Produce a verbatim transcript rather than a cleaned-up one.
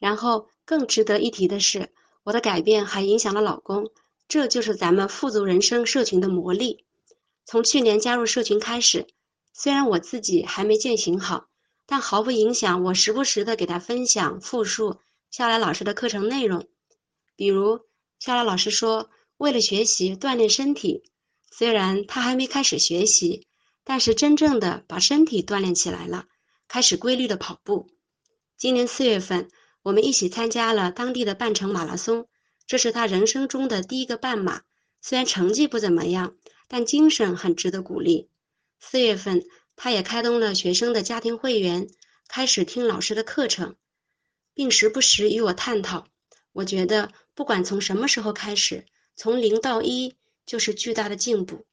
然后更值得一提的是，我的改变还影响了老公，这就是咱们富足人生社群的魔力。从去年加入社群开始，虽然我自己还没践行好，但毫不影响我时不时的给他分享复述夏来老师的课程内容。比如夏来老师说，为了学习锻炼身体，虽然他还没开始学习，但是真正的把身体锻炼起来了，开始规律的跑步。今年四月份，我们一起参加了当地的半程马拉松，这是他人生中的第一个半马。虽然成绩不怎么样，但精神很值得鼓励。四月份，他也开通了学生的家庭会员，开始听老师的课程，并时不时与我探讨。我觉得，不管从什么时候开始，从零到一就是巨大的进步。